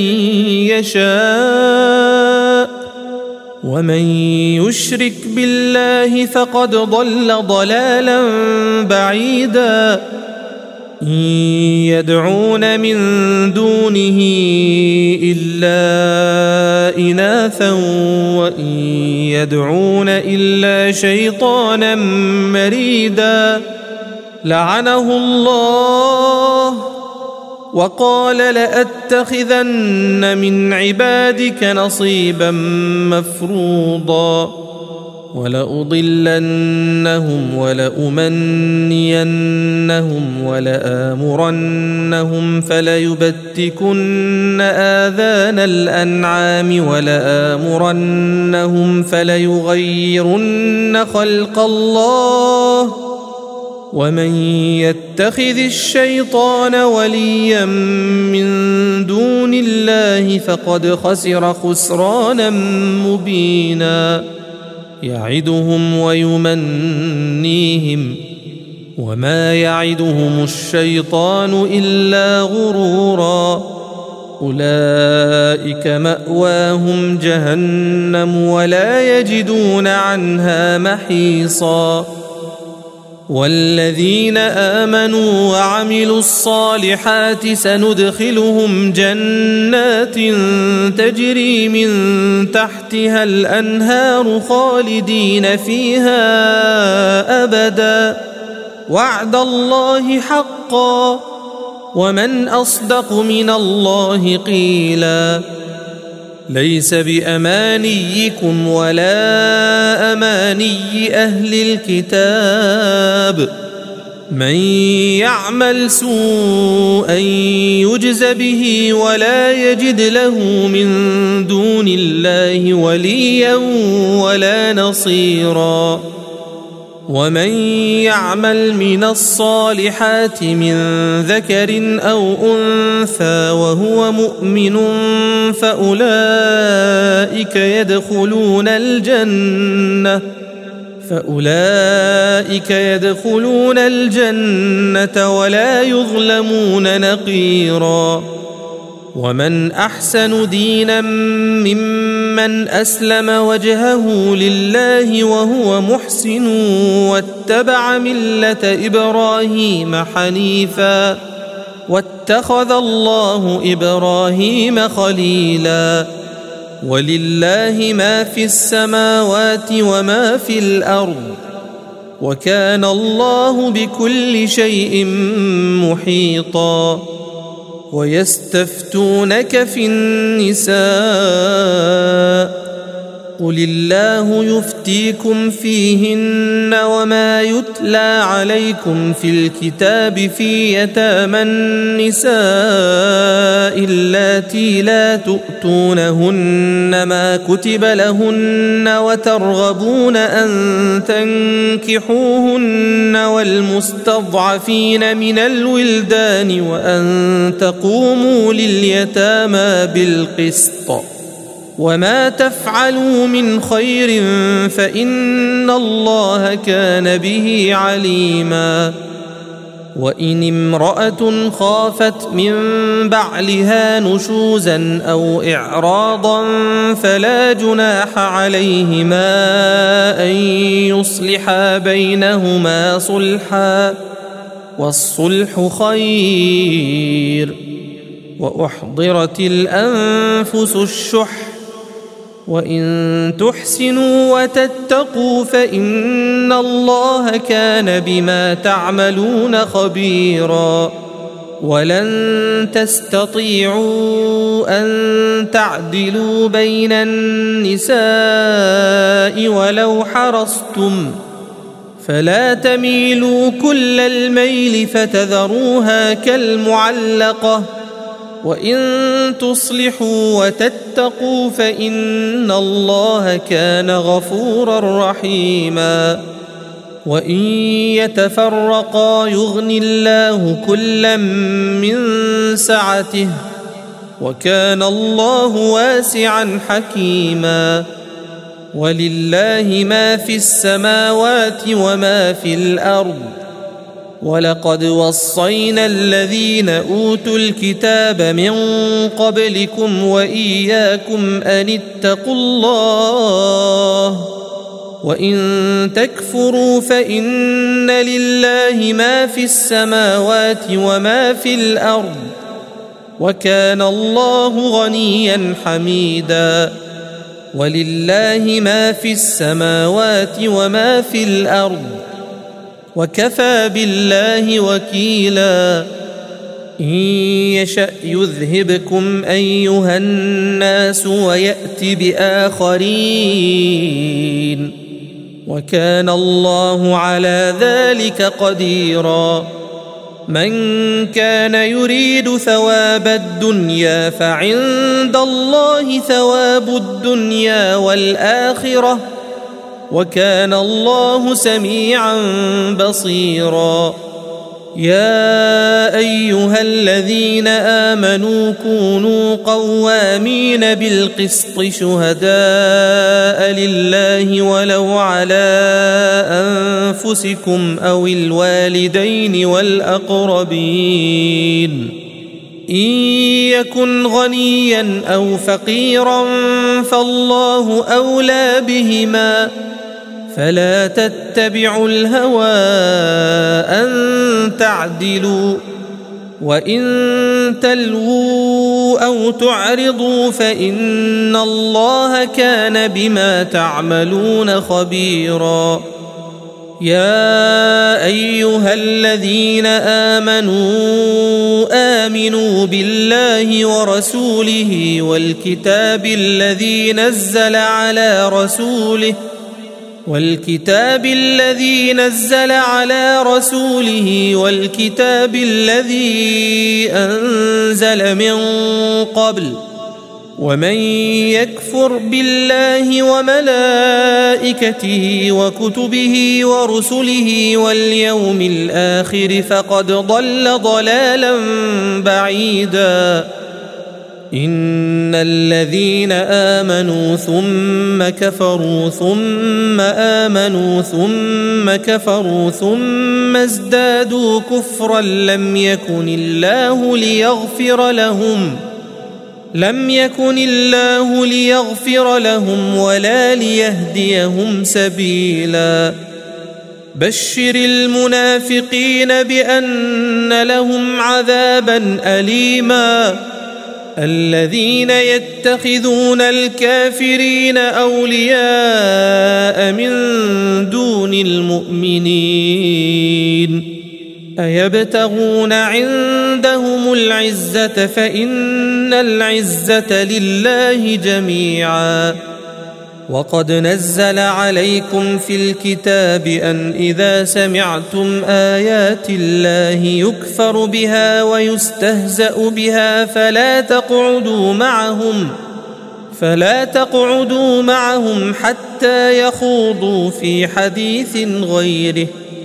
يشاء، ومن يشرك بالله فقد ضل ضلالا بعيدا. إن يدعون من دونه إلا إناثا وإن يدعون إلا شيطانا مريدا لعنه الله وقال لأتخذن من عبادك نصيبا مفروضا ولأضلنهم ولأمنينهم ولآمرنهم فليبتكن آذان الأنعام ولآمرنهم فليغيرن خلق الله ومن يتخذ الشيطان وليا من دون الله فقد خسر خسرانا مبينا يعدهم ويمنيهم وما يعدهم الشيطان إلا غرورا أولئك مأواهم جهنم ولا يجدون عنها محيصا والذين آمنوا وعملوا الصالحات سندخلهم جنات تجري من تحتها الأنهار خالدين فيها أبدا وعد الله حقا ومن أصدق من الله قيلا ليس بأمانيكم ولا أماني أهل الكتاب من يعمل سوءا يجز به ولا يجد له من دون الله وليا ولا نصيرا ومن يعمل من الصالحات من ذكر أو أنثى وهو مؤمن فأولئك يدخلون الجنة فأولئك يدخلون الجنة ولا يظلمون نقيرا ومن أحسن دينا ممن أسلم وجهه لله وهو محسن واتبع ملة إبراهيم حنيفا واتخذ الله إبراهيم خليلا ولله ما في السماوات وما في الأرض وكان الله بكل شيء محيطا ويستفتونك في النساء قل الله يفتيكم فيهن وما يتلى عليكم في الكتاب في يتامى النساء اللاتي لا تؤتونهن ما كتب لهن وترغبون أن تنكحوهن والمستضعفين من الولدان وأن تقوموا لليتامى بالقسط وما تفعلوا من خير فإن الله كان به عليما وإن امرأة خافت من بعلها نشوزا أو إعراضا فلا جناح عليهما أن يصلحا بينهما صلحا والصلح خير وأحضرت الأنفس الشح وإن تحسنوا وتتقوا فإن الله كان بما تعملون خبيرا ولن تستطيعوا أن تعدلوا بين النساء ولو حرصتم فلا تميلوا كل الميل فتذروها كالمعلقة وإن تصلحوا وتتقوا فإن الله كان غفورا رحيما وإن يتفرقا يغني الله كلا من سعته وكان الله واسعا حكيما ولله ما في السماوات وما في الأرض ولقد وصينا الذين أوتوا الكتاب من قبلكم وإياكم أن اتقوا الله وإن تكفروا فإن لله ما في السماوات وما في الأرض وكان الله غنيا حميدا ولله ما في السماوات وما في الأرض وكفى بالله وكيلا إن يشأ يذهبكم أيها الناس ويأت بآخرين وكان الله على ذلك قديرا من كان يريد ثواب الدنيا فعند الله ثواب الدنيا والآخرة وكان الله سميعا بصيرا. يا أيها الذين آمنوا كونوا قوامين بالقسط شهداء لله ولو على أنفسكم أو الوالدين والأقربين إن يكن غنيا أو فقيرا فالله أولى بهما فلا تتبعوا الهوى أن تعدلوا وإن تلووا أو تعرضوا فإن الله كان بما تعملون خبيرا. يا أيها الذين آمنوا آمنوا بالله ورسوله والكتاب الذي نزل على رسوله والكتاب الذي نزل على رسوله والكتاب الذي أنزل من قبل ومن يكفر بالله وملائكته وكتبه ورسله واليوم الآخر فقد ضل ضلالا بعيدا. إن الذين آمنوا ثم كفروا ثم آمنوا ثم كفروا ثم ازدادوا كفرا لم يكن الله ليغفر لهم لم يكن الله ليغفر لهم ولا ليهديهم سبيلا. بشر المنافقين بأن لهم عذابا أليما. الذين يتخذون الكافرين أولياء من دون المؤمنين أيبتغون عندهم العزة فإن العزة لله جميعا. وقد نزل عليكم في الكتاب أن إذا سمعتم آيات الله يكفر بها ويستهزأ بها فلا تقعدوا معهم فلا تقعدوا معهم حتى يخوضوا في حديث غيره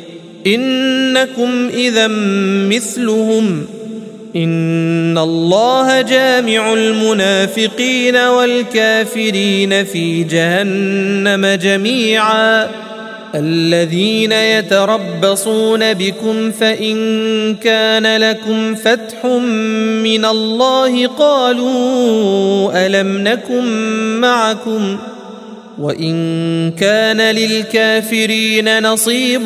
إنكم إذا مثلهم إن الله جامع المنافقين والكافرين في جهنم جميعا. الذين يتربصون بكم فإن كان لكم فتح من الله قالوا ألم نكن معكم وإن كان للكافرين نصيب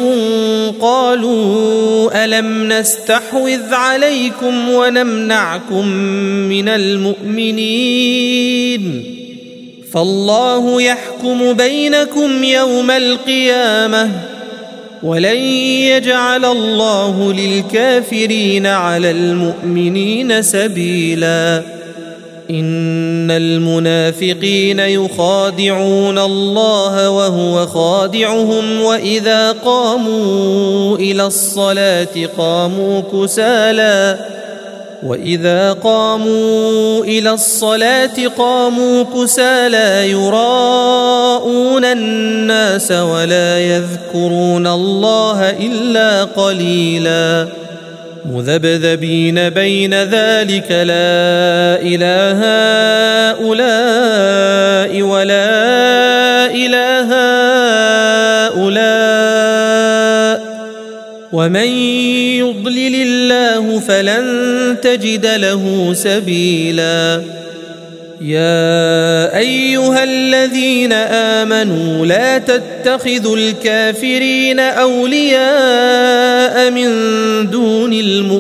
قالوا ألم نستحوذ عليكم ونمنعكم من المؤمنين فالله يحكم بينكم يوم القيامة ولن يجعل الله للكافرين على المؤمنين سبيلا. إن المنافقين يخادعون الله وهو خادعهم وإذا قاموا إلى الصلاة قاموا كسالى وإذا قاموا إلى الصلاة قاموا كسالى يراءون الناس ولا يذكرون الله إلا قليلا. مذبذبين بين ذلك لا إله هؤلاء ولا إله هؤلاء ومن يضلل الله فلن تجد له سبيلا. يا أيها الذين آمنوا لا تتخذوا الكافرين أولياء من دون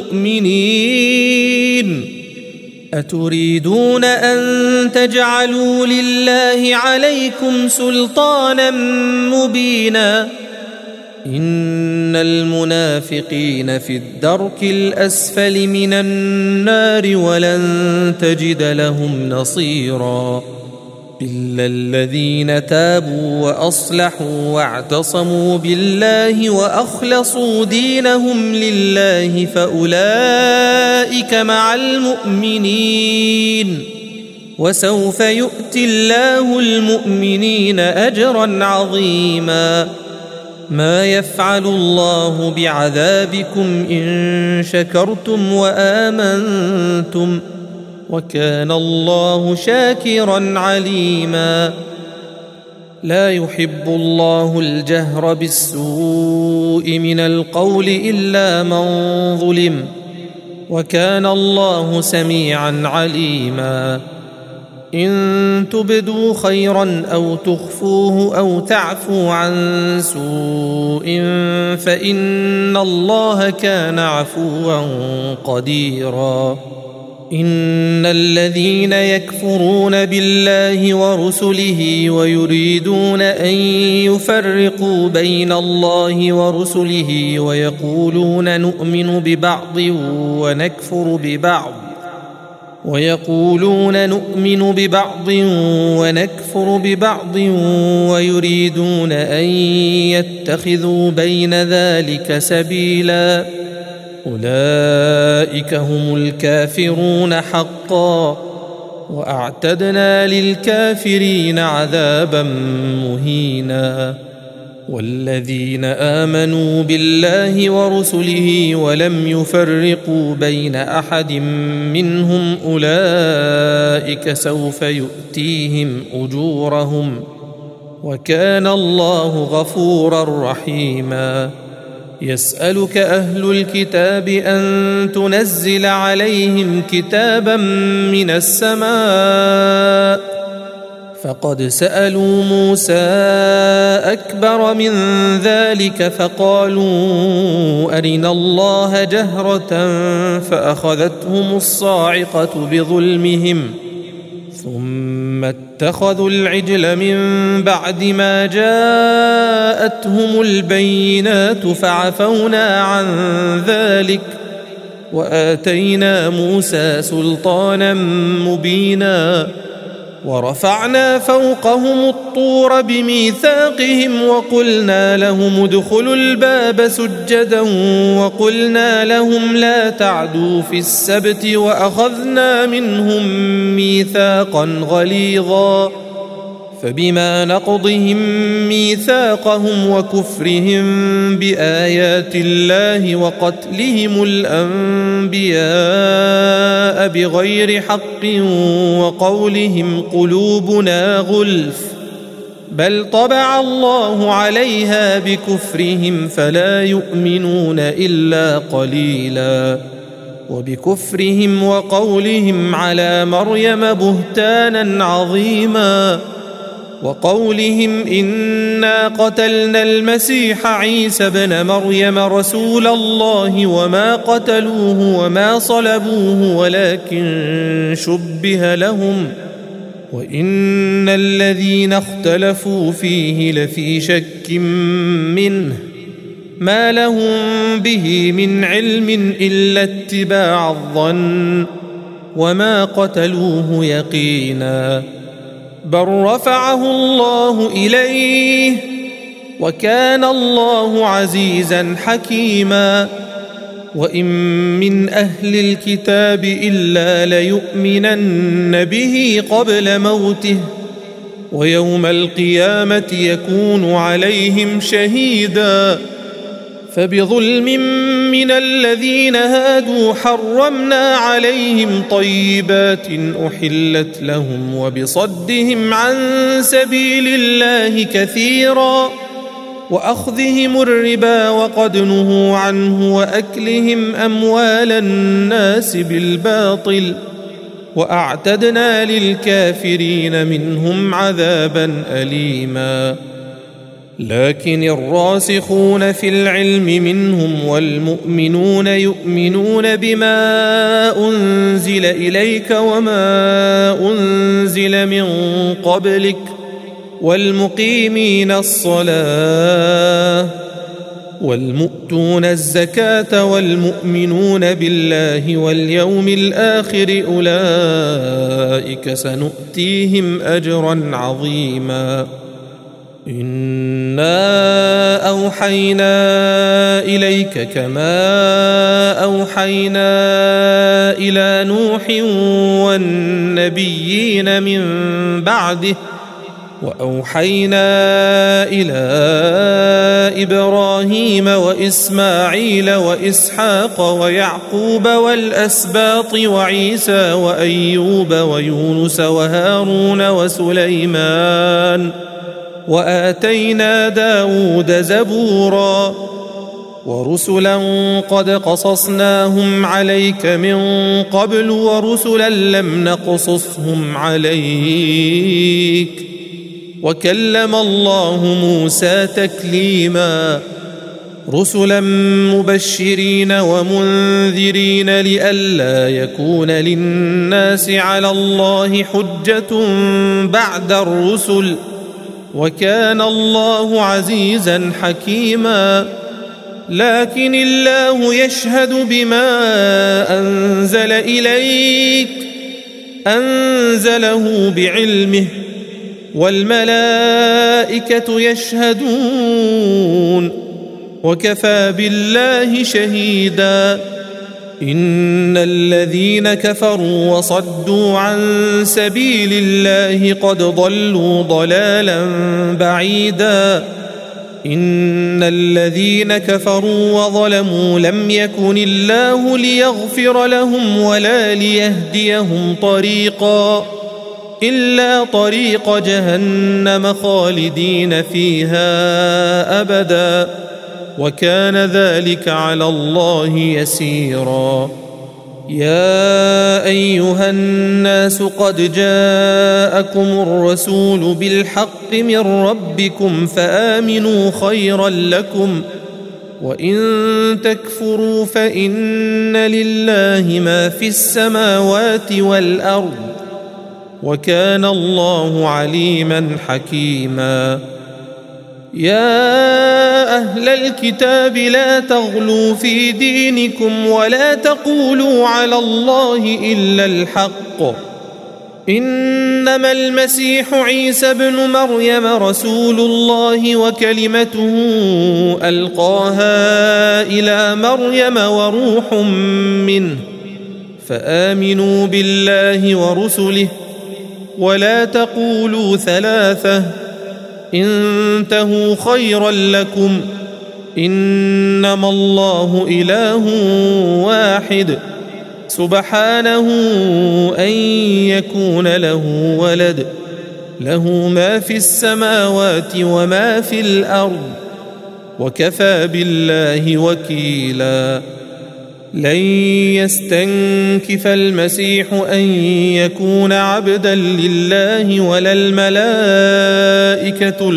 المؤمنين أتريدون أن تجعلوا لله عليكم سلطانا مبينا. إن المنافقين في الدرك الأسفل من النار ولن تجد لهم نصيرا إلا الذين تابوا وأصلحوا واعتصموا بالله وأخلصوا دينهم لله فأولئك مع المؤمنين وسوف يؤتي الله المؤمنين أجرا عظيما. ما يفعل الله بعذابكم إن شكرتم وآمنتم وكان الله شاكرا عليما. لا يحب الله الجهر بالسوء من القول إلا من ظلم وكان الله سميعا عليما. إن تبدوا خيرا أو تخفوه أو تعفوا عن سوء فإن الله كان عفوا قديرا. إن الذين يكفرون بالله ورسله ويريدون أن يفرقوا بين الله ورسله ويقولون نؤمن ببعض ونكفر ببعض ويقولون نؤمن ببعض ونكفر ببعض ويريدون أن يتخذوا بين ذلك سبيلا أولئك هم الكافرون حقا وأعتدنا للكافرين عذابا مهينا. والذين آمنوا بالله ورسله ولم يفرقوا بين أحد منهم أولئك سوف يؤتيهم أجورهم وكان الله غفورا رحيما. يسألك أهل الكتاب أن تنزل عليهم كتابا من السماء فقد سألوا موسى أكبر من ذلك فقالوا أرنا الله جهرة فأخذتهم الصاعقة بظلمهم ثم اتخذوا العجل من بعد ما جاءتهم البينات فعفونا عن ذلك وآتينا موسى سلطانا مبينا. ورفعنا فوقهم الطور بميثاقهم وقلنا لهم ادخلوا الباب سجدا وقلنا لهم لا تعدوا في السبت وأخذنا منهم ميثاقا غليظا. فبما نقضهم ميثاقهم وكفرهم بآيات الله وقتلهم الأنبياء بغير حق وقولهم قلوبنا غلف بل طبع الله عليها بكفرهم فلا يؤمنون إلا قليلا. وبكفرهم وقولهم على مريم بهتانا عظيما وقولهم إنا قتلنا المسيح عيسى ابن مريم رسول الله وما قتلوه وما صلبوه ولكن شبه لهم وإن الذين اختلفوا فيه لفي شك منه ما لهم به من علم إلا اتباع الظن وما قتلوه يقينا بل رفعه الله إليه وكان الله عزيزا حكيما. وإن من أهل الكتاب إلا ليؤمنن به قبل موته ويوم القيامة يكون عليهم شهيدا. فبظلم من الذين هادوا حرمنا عليهم طيبات أحلت لهم وبصدهم عن سبيل الله كثيرا وأخذهم الربا وقد نهوا عنه وأكلهم أموال الناس بالباطل وأعتدنا للكافرين منهم عذابا أليما. لكن الراسخون في العلم منهم والمؤمنون يؤمنون بما أنزل إليك وما أنزل من قبلك والمقيمين الصلاة والمؤتون الزكاة والمؤمنون بالله واليوم الآخر أولئك سنؤتيهم أجرا عظيما. إنا أوحينا إليك كما أوحينا إلى نوح النبيين من بعده. وأوحينا إلى إبراهيم وإسماعيل وإسحاق ويعقوب والأسباط وعيسى وأيوب ويونس وهارون وسليمان وآتينا داود زبورا ورسلا قد قصصناهم عليك من قبل ورسلا لم نقصصهم عليك وكلم الله موسى تكليما رسلا مبشرين ومنذرين لئلا يكون للناس على الله حجة بعد الرسل وكان الله عزيزا حكيما لكن الله يشهد بما أنزل إليك أنزله بعلمه والملائكة يشهدون وكفى بالله شهيدا إن الذين كفروا وصدوا عن سبيل الله قد ضلوا ضلالا بعيدا إن الذين كفروا وظلموا لم يكن الله ليغفر لهم ولا ليهديهم طريقا إلا طريق جهنم خالدين فيها أبدا وكان ذلك على الله يسيرا يا أيها الناس قد جاءكم الرسول بالحق من ربكم فآمنوا خيرا لكم وإن تكفروا فإن لله ما في السماوات والأرض وكان الله عليما حكيما يا أهل الكتاب لا تغلوا في دينكم ولا تقولوا على الله إلا الحق إنما المسيح عيسى ابن مريم رسول الله وكلمته ألقاها إلى مريم وروح منه فآمنوا بالله ورسله ولا تقولوا ثلاثة انتهوا خيرا لكم إنما الله إله واحد سبحانه أن يكون له ولد له ما في السماوات وما في الأرض وكفى بالله وكيلا لن يستنكف المسيح أن يكون عبدا لله ولا الملائكة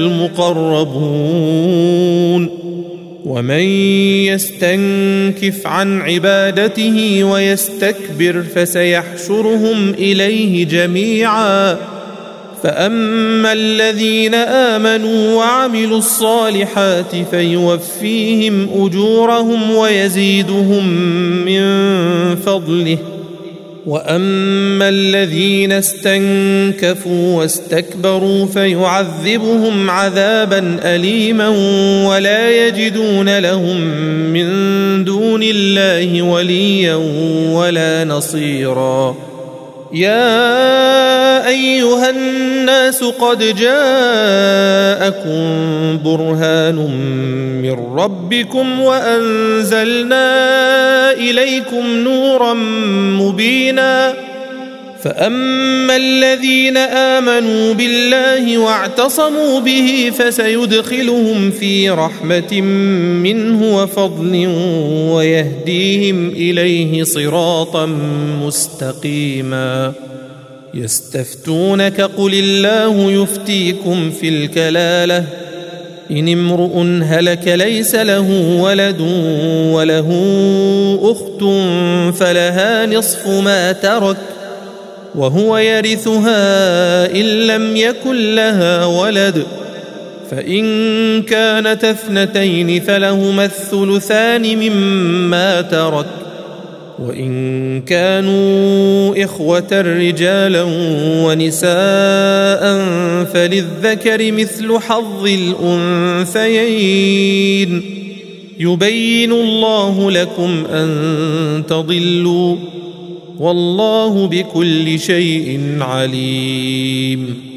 المقربون ومن يستنكف عن عبادته ويستكبر فسيحشرهم إليه جميعا فأما الذين آمنوا وعملوا الصالحات فيوفيهم أجورهم ويزيدهم من فضله وأما الذين استنكفوا واستكبروا فيعذبهم عذابا أليما ولا يجدون لهم من دون الله وليا ولا نصيرا يا أيها الناس قد جاءكم برهان من ربكم وأنزلنا إليكم نورا مبينا فأما الذين آمنوا بالله واعتصموا به فسيدخلهم في رحمة منه وفضل ويهديهم إليه صراطا مستقيما يستفتونك قل الله يفتيكم في الكلالة إن امرؤ هلك ليس له ولد وله أخت فلها نصف ما ترك وهو يرثها إن لم يكن لها ولد فإن كانت اثنتين فلهما الثلثان مما ترك وإن كانوا إخوة رجالا ونساء فللذكر مثل حظ الأنثيين يبين الله لكم أن تضلوا والله بكل شيء عليم.